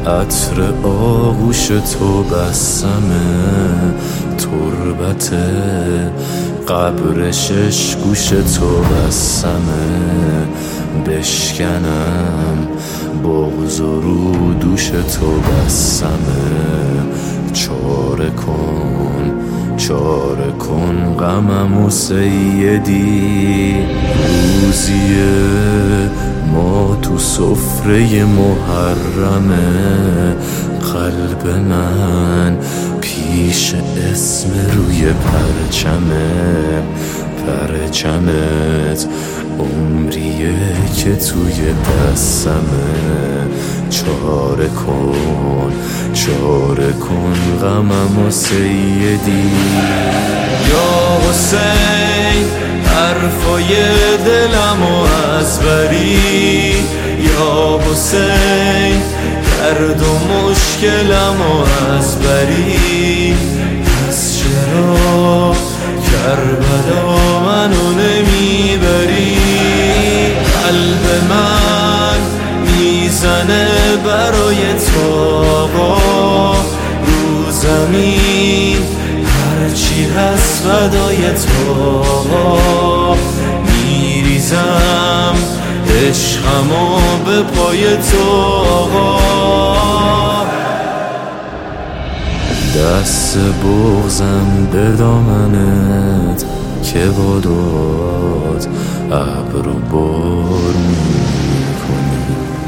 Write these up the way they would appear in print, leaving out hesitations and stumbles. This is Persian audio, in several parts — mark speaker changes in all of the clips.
Speaker 1: عطر آغوش تو بسمه، تربت قبر شش گوش تو بسمه، بشکنم بغض و رو دوش تو بسمه. چاره کن غممو سیدی، روزیه ما تو سفره محرمه، قلب من پیش اسم روی پرچمت عمریه که توی دستمه. چاره کن غممو سیدی. یا حسین حرفای دلمو از بری، یا حسین درد و مشکلمو از بری. پس چرا کربلا منو نمیبری؟ قلب من میزنه برای تو آقا، رو زمین هرچی هست فدای تو آقا. میریزم عشقمو به پای تو آقا. دست بغضم به دامنت که باداد ابر و بارون میکنی.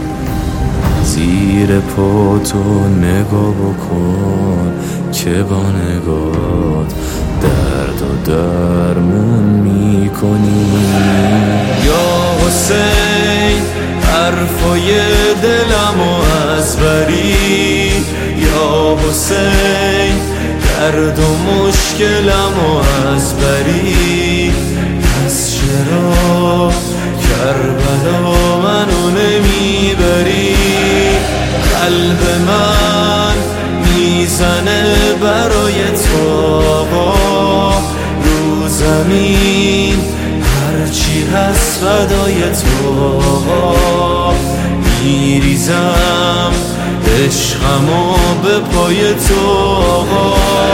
Speaker 1: زیر پاتو نگاه بکن که با نگات درد و درمون میکنی. یا حسین حرفای دلمو از بری، یا حسین درد و مشکلمو از بری. پس چرا کربلا منو نمیبری؟ قلب من میزنه برای تو آقا، رو زمین هرچی هست فدای تو آقا. میریزم عشقمو به پای تو آقا.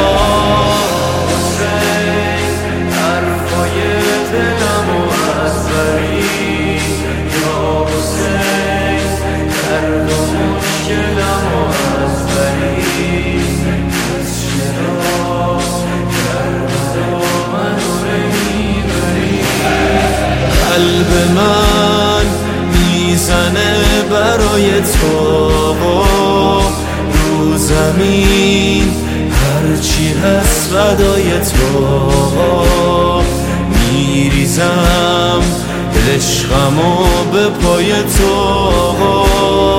Speaker 1: حسین حرفای دلمو از بری، یا حسین درد و مشکلمو از بری. پس چرا کربلا منو نمیبری؟ قلب من میزنه برای تو آقا، رو زمین هرچی هست فدای تو آقا. میریزم عشقمو به پای تو آقا.